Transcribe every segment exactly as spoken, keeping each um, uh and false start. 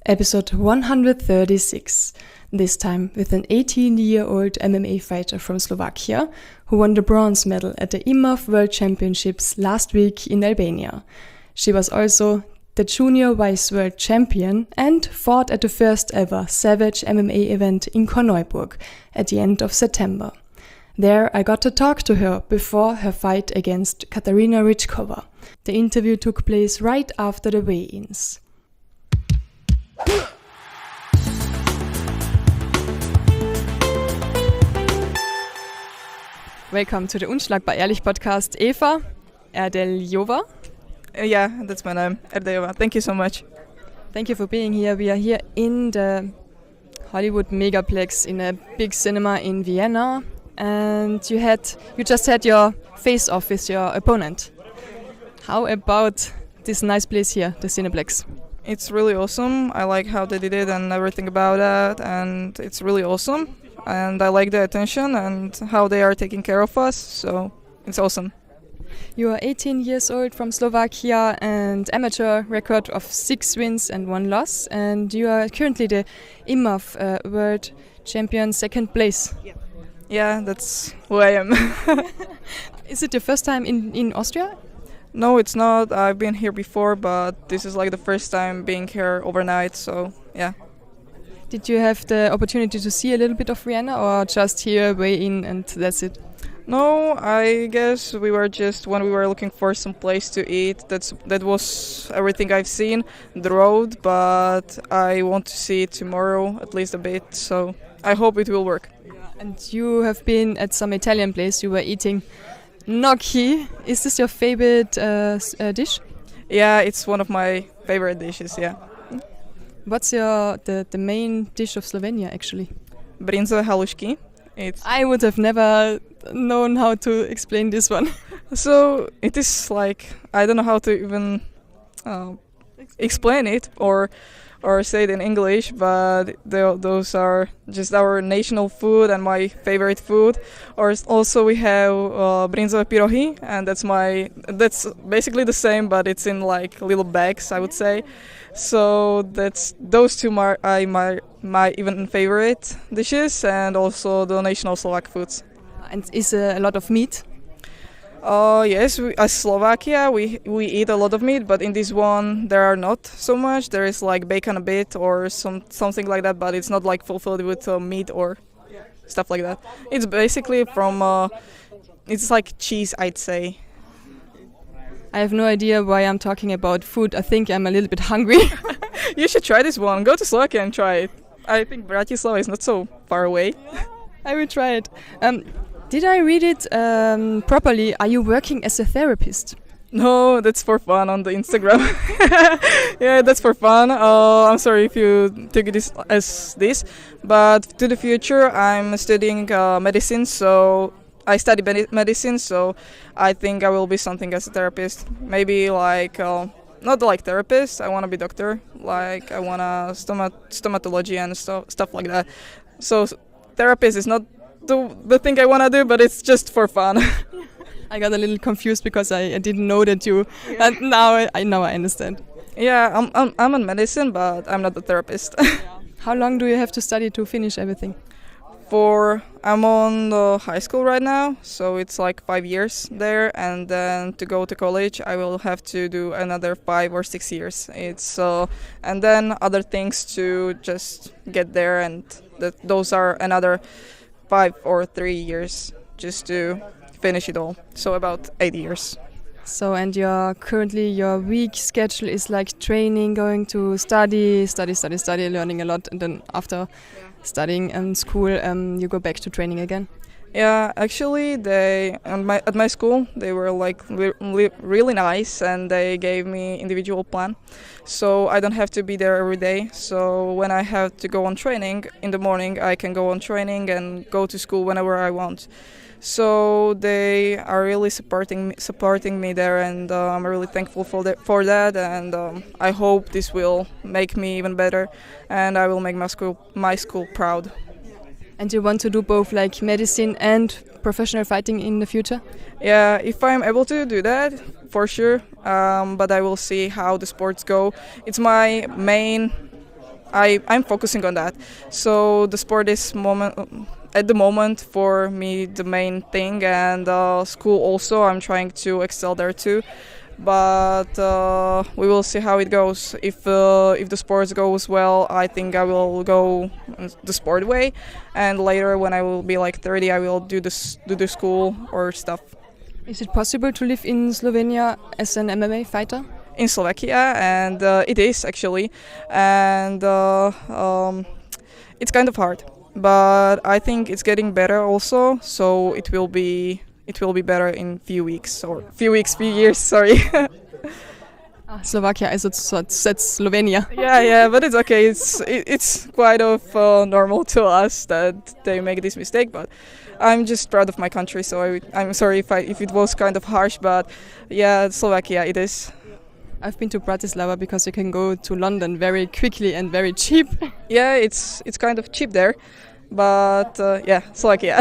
Episode one hundred thirty-six, this time with an eighteen-year-old M M A fighter from Slovakia who won the bronze medal at the I M A F World Championships last week in Albania. She was also the Junior Vice World Champion and fought at the first ever Savage M M A event in Korneuburg at the end of September. There I got to talk to her before her fight against Katarina Rychkova. The interview took place right after the weigh-ins. Welcome to the Unschlagbar Ehrlich podcast, Eva Erdeljova. Uh, yeah, that's my name, Erdeljova. Thank you so much. Thank you for being here. We are here in the Hollywood Megaplex in a big cinema in Vienna, and you had you just had your face-off with your opponent. How about this nice place here, the Cineplex? It's really awesome. I like how they did it and everything about that, and it's really awesome. And I like the attention and how they are taking care of us, so it's awesome. You are eighteen years old from Slovakia and amateur record of six wins and one loss, and you are currently the I M A F uh, World Champion, second place. Yeah, yeah, that's who I am. Is it your first time in, in Austria? No, it's not. I've been here before, but this is like the first time being here overnight, so yeah. Did you have the opportunity to see a little bit of Vienna, or just here, way in, and that's it? No, I guess we were just, when we were looking for some place to eat, that's that was everything I've seen, the road, but I want to see it tomorrow, at least a bit, so I hope it will work. And you have been at some Italian place, you were eating gnocchi. Is this your favorite uh, uh, dish? Yeah, it's one of my favorite dishes, yeah. What's your the, the main dish of Slovenia, actually? Brinzové halušky. It's I would have never known how to explain this one. So it is like, I don't know how to even uh, explain it or or say it in English, but the, those are just our national food and my favorite food. Or also we have uh, brinzové pyrohy, and that's my that's basically the same, but it's in like little bags, I would say. So that's those two are my, my my even favorite dishes, and also the national Slovak foods. And is uh, a lot of meat? Uh, yes, we, as Slovakia, we we eat a lot of meat, but in this one there are not so much. There is like bacon a bit or some something like that, but it's not like fulfilled with uh, meat or stuff like that. It's basically from, uh, it's like cheese, I'd say. I have no idea why I'm talking about food. I think I'm a little bit hungry. You should try this one. Go to Slovakia and try it. I think Bratislava is not so far away. I will try it. Um, did I read it um, properly? Are you working as a therapist? No, that's for fun on the Instagram. Yeah, that's for fun. Uh, I'm sorry if you took this as this, but to the future, I'm studying uh, medicine, so I study med- medicine, so I think I will be something as a therapist. Maybe like, uh, not like therapist, I want to be doctor. Like, I want to stomat- stomatology and stu- stuff like that. So, therapist is not the, the thing I want to do, but it's just for fun. I got a little confused because I, I didn't know that you, yeah. And now I, I now I understand. Yeah, I'm, I'm, I'm in medicine, but I'm not a therapist. Yeah. How long do you have to study to finish everything? For I'm on the high school right now, so it's like five years there, and then to go to college, I will have to do another five or six years. It's uh, and then other things to just get there, and that those are another five or three years just to finish it all. So about eight years. So, and your currently your week schedule is like training, going to study, study, study, study, learning a lot, and then after yeah. studying and school, um, you go back to training again. Yeah, actually, they at my at my school they were like li- li- really nice, and they gave me individual plan, so I don't have to be there every day. So when I have to go on training in the morning, I can go on training and go to school whenever I want. So they are really supporting me, supporting me there, and uh, I'm really thankful for that. For that, and um, I hope this will make me even better, and I will make my school my school proud. And you want to do both, like medicine and professional fighting in the future? Yeah, if I'm able to do that, for sure. Um, but I will see how the sports go. It's my main I I'm focusing on that. So the sport is moment at the moment for me the main thing, and uh, school also. I'm trying to excel there too. But uh, we will see how it goes. If uh, if the sports goes well, I think I will go the sport way, and later when I will be like thirty, I will do this do the school or stuff. Is it possible to live in Slovenia as an M M A fighter? In Slovakia, and uh, it is actually, and uh, um, it's kind of hard. But I think it's getting better also, so it will be it will be better in few weeks or few weeks, few years. Sorry. Ah, Slovakia, also that's Slovenia. yeah, yeah, but it's okay. It's it, it's quite of uh, normal to us that they make this mistake, but I'm just proud of my country. So I, I'm sorry if I if it was kind of harsh, but yeah, Slovakia it is. I've been to Bratislava because you can go to London very quickly and very cheap. Yeah, it's it's kind of cheap there, but uh, yeah, Slovakia.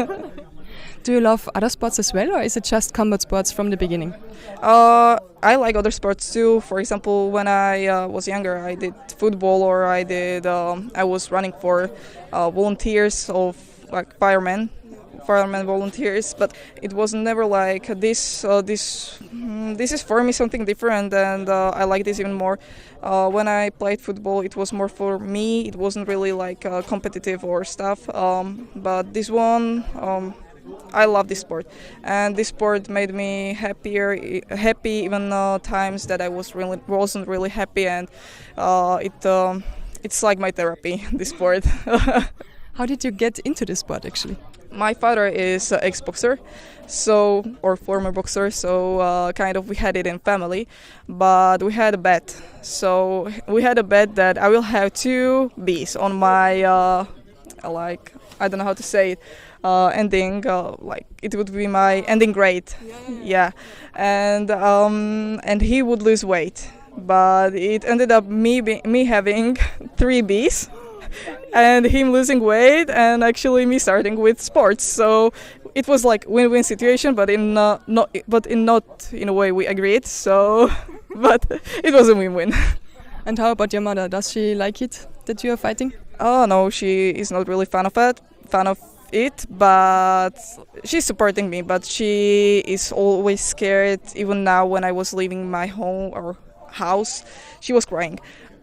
Do you love other sports as well, or is it just combat sports from the beginning? Uh, I like other sports too. For example, when I uh, was younger, I did football, or I did um, I was running for uh, volunteers of like firemen. firemen volunteers, but it was never like this uh, this mm, this is for me something different, and uh, I like this even more. Uh, when I played football, it was more for me. It wasn't really like uh, competitive or stuff, um, but this one um, I love this sport, and this sport made me happier happy even uh, times that I was really wasn't really happy, and uh, it um, it's like my therapy, this sport. How did you get into this sport actually? My father is an ex-boxer, so or former boxer, so uh, kind of we had it in family, but we had a bet. So we had a bet that I will have two B's on my uh, like I don't know how to say it, uh, ending uh, like it would be my ending grade, yeah, yeah, yeah. yeah. and um, and he would lose weight, but it ended up me be- me having three B's. And him losing weight, and actually me starting with sports. So it was like win-win situation, but in uh, not but in not in a way we agreed. So, but it was a win-win. And how about your mother? Does she like it that you are fighting? Oh no, she is not really fan of it. Fan of it, but she's supporting me. But she is always scared. Even now, when I was leaving my home or house, she was crying.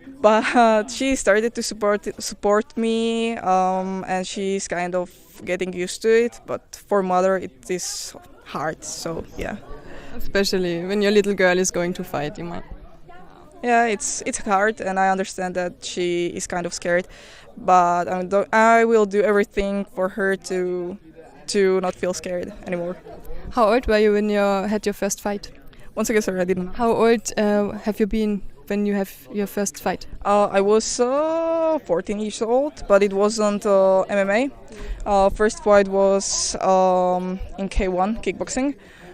But she started to support support me, um, and she's kind of getting used to it. But for mother, it is hard. So yeah, especially when your little girl is going to fight, you might. Yeah, it's it's hard, and I understand that she is kind of scared. But I, do, I will do everything for her to to not feel scared anymore. How old were you when you had your first fight? Once again, sorry, I didn't. How old uh, have you been when you have your first fight? Uh, I was uh, fourteen years old, but it wasn't uh, M M A. Uh, first fight was um, in K one, kickboxing.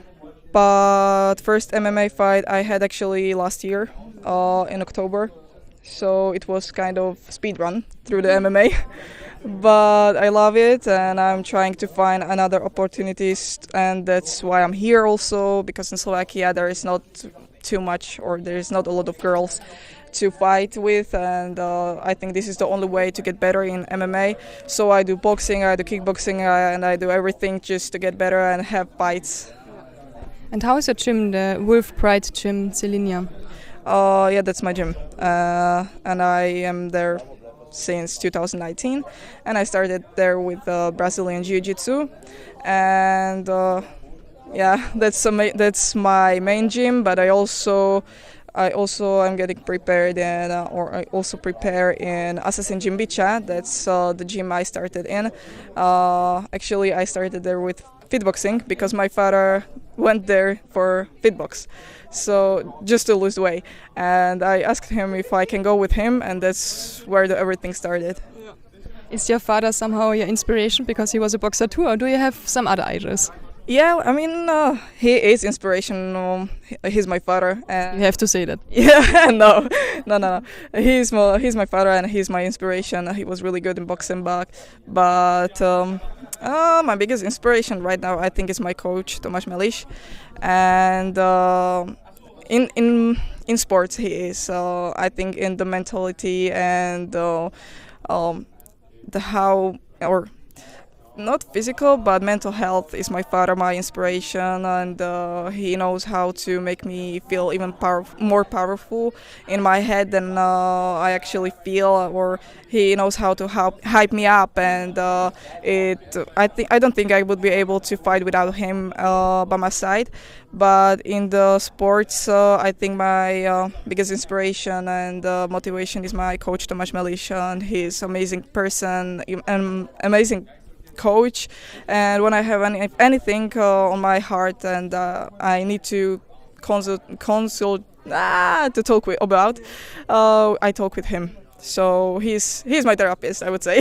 But first M M A fight I had actually last year uh, in October. So it was kind of speed run through the M M A. But I love it, and I'm trying to find another opportunities, and that's why I'm here also, because in Slovakia there is not too much, or there's not a lot of girls to fight with, and uh, I think this is the only way to get better in M M A. So I do boxing, I do kickboxing, uh, and I do everything just to get better and have fights. And how is your gym, the Wolf Pride Gym, Celinia? Uh, yeah, that's my gym, uh, and I am there since two thousand nineteen, and I started there with uh, Brazilian Jiu-Jitsu, and uh, yeah, that's a ma- that's my main gym. But I also, I also am getting prepared, and uh, or I also prepare in Assassin Gym Bicha. That's uh, the gym I started in. Uh, actually, I started there with fitboxing because my father went there for fitbox, so just to lose weight. And I asked him if I can go with him, and that's where the, everything started. Is your father somehow your inspiration because he was a boxer too, or do you have some other idols? Yeah, I mean, uh, he is inspiration. Um, he's my father. And you have to say that. Yeah, no, no, no, no. He's my he's my father, and he's my inspiration. He was really good in boxing back, but um, uh, my biggest inspiration right now, I think, is my coach Tomáš Meliš, and uh, in in in sports he is. Uh, I think in the mentality and uh, um, the how or not physical but mental health is my father my inspiration, and uh, he knows how to make me feel even power- more powerful in my head than uh, I actually feel, or he knows how to help, hype me up, and uh, it I think I don't think I would be able to fight without him uh, by my side. But in the sports, uh, I think my uh, biggest inspiration and uh, motivation is my coach Tomáš Meliš, and he's amazing person, an amazing coach. And when I have any, anything uh, on my heart and uh, I need to consult, consult ah, to talk with, about, uh, I talk with him. So he's he's my therapist, I would say.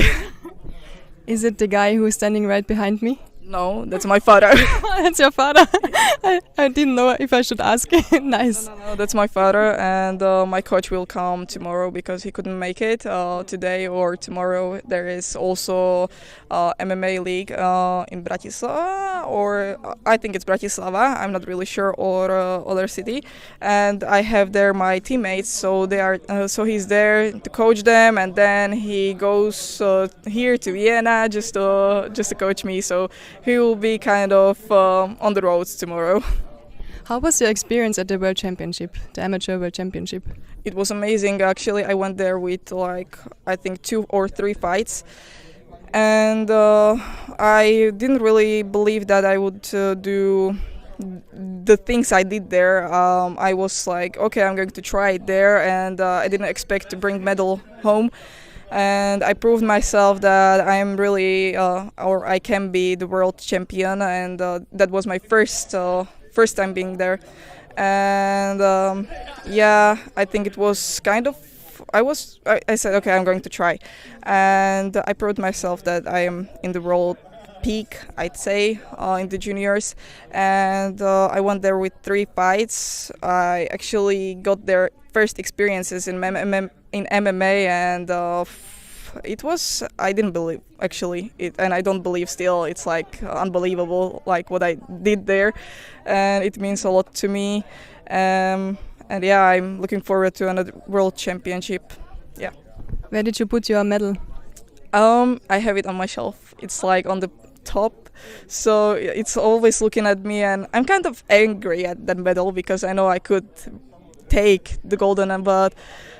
Is it the guy who is standing right behind me? No, that's my father. That's your father. I, I didn't know if I should ask. Nice. No, no, no, that's my father, and uh, my coach will come tomorrow because he couldn't make it uh, today or tomorrow. There is also uh, M M A league uh, in Bratislava, or uh, I think it's Bratislava. I'm not really sure, or uh, other city. And I have there my teammates, so they are. Uh, so he's there to coach them, and then he goes uh, here to Vienna just uh, just to coach me. So he will be kind of um, on the roads tomorrow. How was your experience at the World Championship, the Amateur World Championship? It was amazing. Actually, I went there with like I think two or three fights, and uh, I didn't really believe that I would uh, do the things I did there. Um, I was like, okay, I'm going to try it there, and uh, I didn't expect to bring medal home. And I proved myself that I am really, uh, or I can be the world champion, and uh, that was my first uh, first time being there. And um, yeah, I think it was kind of, I was, I, I said, okay, I'm going to try, and I proved myself that I am in the world peak, I'd say, uh, in the juniors. And uh, I went there with three fights. I actually got their first experiences in M M A, in M M A, and uh, it was, I didn't believe actually it, and I don't believe still. It's like unbelievable, like what I did there, and it means a lot to me. Um, and yeah, I'm looking forward to another world championship. Yeah. Where did you put your medal? Um, I have it on my shelf. It's like on the top, so it's always looking at me, and I'm kind of angry at that medal because I know I could take the golden, but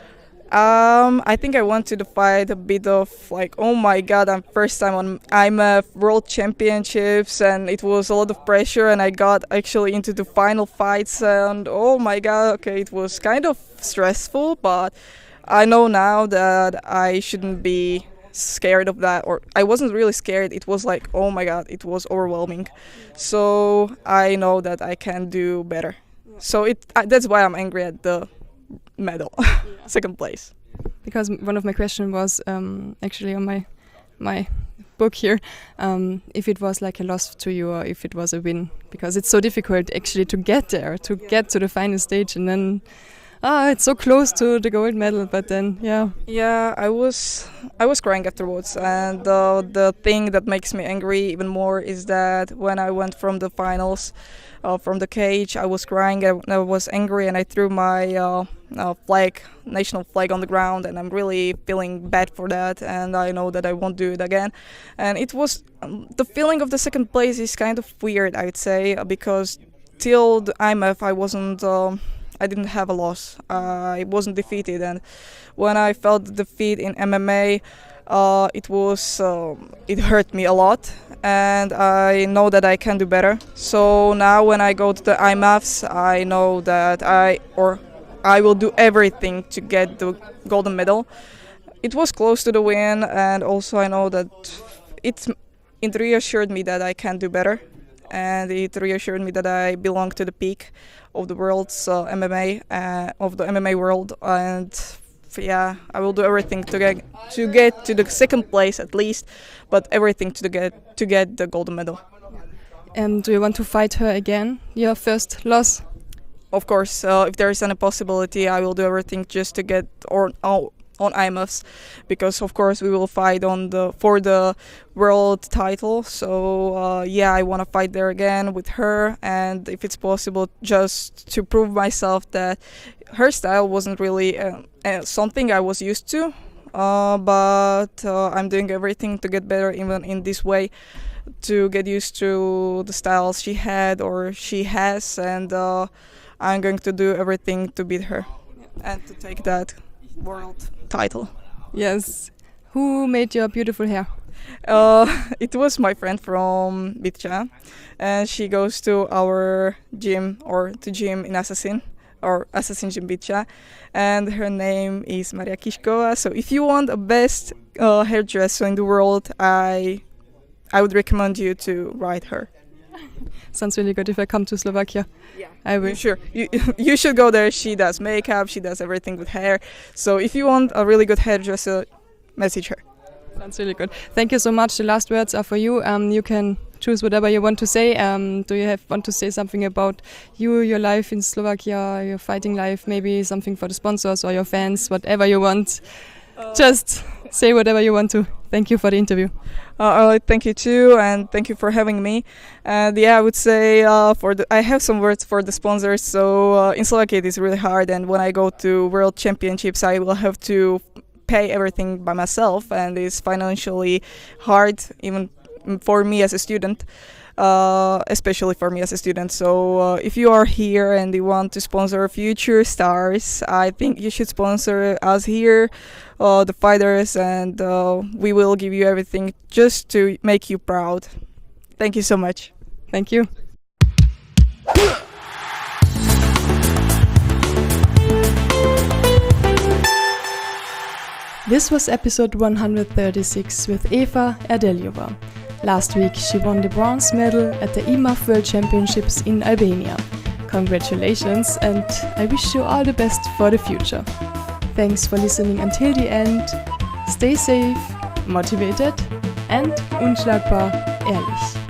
um, I think I want to fight a bit of like, oh my god, I'm first time on I M F World Championships, and it was a lot of pressure, and I got actually into the final fights, and oh my god, okay, it was kind of stressful, but I know now that I shouldn't be scared of that, or I wasn't really scared. It was like, oh my god, it was overwhelming. So I know that I can do better. So it uh, that's why I'm angry at the medal, second place. Because one of my questions was um, actually on my my book here, um, if it was like a loss to you or if it was a win, because it's so difficult actually to get there, to get to the final stage, and then ah, it's so close to the gold medal, but then yeah. Yeah, I was I was crying afterwards, and uh, the thing that makes me angry even more is that when I went from the finals, uh, from the cage, I was crying, I, I was angry, and I threw my uh, uh, flag, national flag on the ground, and I'm really feeling bad for that, and I know that I won't do it again. And it was, um, the feeling of the second place is kind of weird, I would say, because till the I M F I wasn't... Um, I didn't have a loss. Uh, I wasn't defeated, and when I felt the defeat in M M A, uh, it was um, it hurt me a lot, and I know that I can do better. So now when I go to the I M Fs, I know that I or I will do everything to get the golden medal. It was close to the win, and also I know that it it reassured me that I can do better, and it reassured me that I belong to the peak of the world's uh, M M A, uh, of the M M A world, and yeah, I will do everything to get to get to the second place at least, but everything to get to get the golden medal. And do you want to fight her again? Your first loss? Of course, uh, if there is any possibility, I will do everything just to get or oh, on I M Fs, because of course we will fight on the for the world title. So uh, yeah, I want to fight there again with her, and if it's possible, just to prove myself that her style wasn't really uh, uh, something I was used to. Uh, but uh, I'm doing everything to get better, even in this way, to get used to the styles she had or she has, and uh, I'm going to do everything to beat her and to take that world title. Yes. Who made your beautiful hair? Uh, it was my friend from Bitcha, and she goes to our gym or to gym in Assassin or Assassin Gym Bitcha, and her name is Maria Kishkova. So if you want a best uh, hairdresser in the world, I I would recommend you to write her. Sounds really good. If I come to Slovakia, Yeah, I will. you sure you you should go there. She does makeup, she does everything with hair. So if you want a really good hairdresser, message her. Sounds really good. Thank you so much. The last words are for you. Um, you can choose whatever you want to say. Um, do you have want to say something about you, your life in Slovakia, your fighting life? Maybe something for the sponsors or your fans, whatever you want. Uh, Just say whatever you want to. Thank you for the interview. Uh, thank you too, and thank you for having me. And yeah, I would say uh, for the I have some words for the sponsors. So uh, in Slovakia it is really hard, and when I go to World Championships, I will have to pay everything by myself, and it's financially hard, even for me as a student. Uh, especially for me as a student. So uh, if you are here and you want to sponsor future stars, I think you should sponsor us here, uh, the fighters, and uh, we will give you everything just to make you proud. Thank you so much. Thank you. This was episode one hundred thirty-six with Eva Erdelyova. Last week she won the bronze medal at the I M A F World Championships in Albania. Congratulations, and I wish you all the best for the future. Thanks for listening until the end. Stay safe, motivated and unschlagbar ehrlich.